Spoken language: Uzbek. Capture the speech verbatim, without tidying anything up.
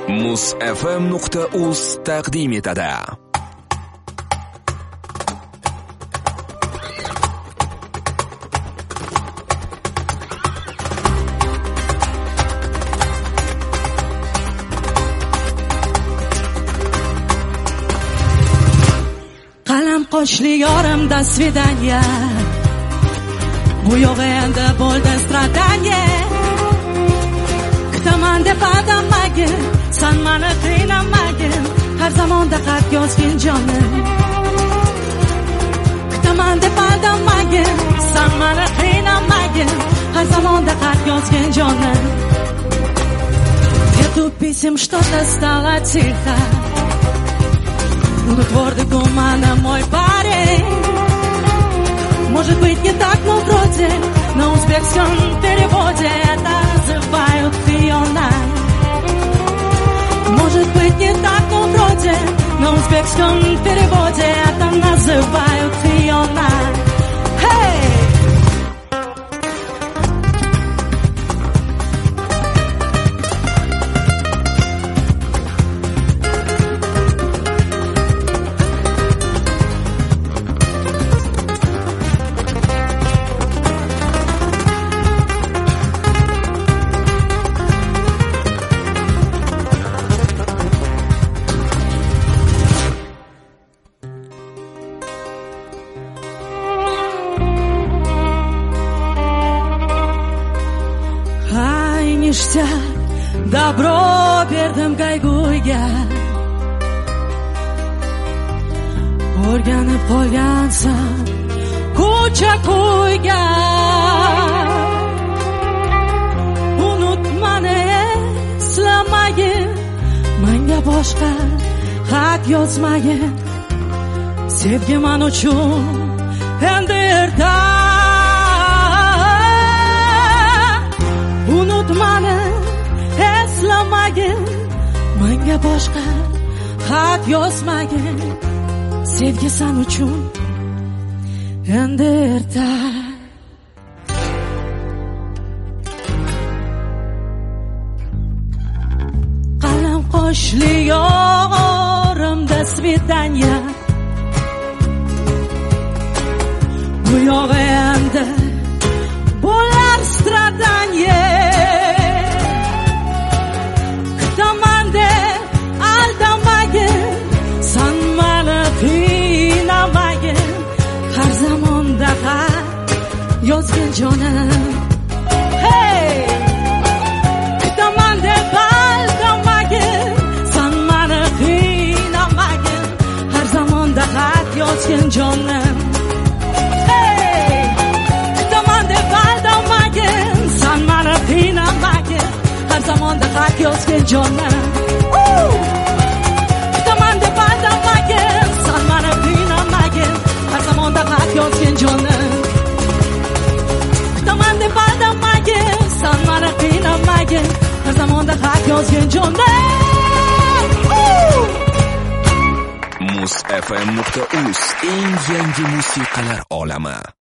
muz f m nuqta uz taqdim etadi. Qalam qo'shli yorimda svidaniya, bu yog'i endi bo'ldi stradaniya. Kutaman deb aldamagin, san mani qiynamagin, har zamonda xat yozgin jonim. Kutaman deb aldamagin, san mani qiynamagin, har zamonda xat yozgin jonim. Эту писем что-то стало тихо, но твердый гуман мой парень. Может быть не так, но вроде на узбекском переводе это называют Фиона. Может быть не так, но вроде на узбекском переводе это называют Фиона. Hey! Добро berdim qayg'uga, o'rganib qolgansan ko'cha ko'yga. Unutmani eslamagin, menga boshqa xat yozmagin. Sevgi men uchun endi erta. Unutmani eslamagin, menga boshqa xat yozmagin. Sevgi sen uchun endi erta. Qalam qo'shli yorimda svidaniya, bu yog'i endi bo'lar stradaniya. Yozgin jonim, hey! Kutaman deb aldamagin, san mani qiynamagin, har zamonda xat yozgin jonim. Hey! Kutaman deb aldamagin, san mani qiynamagin, har zamonda xat yozgin jonim. Kutaman deb aldamagin, san mani qiynamagin, har zamonda xat yozgin jonim. San mani qiynamagin, har zamonda xat yozgin jonim. muz f m nuqta uz eng yangi musiqalar olami.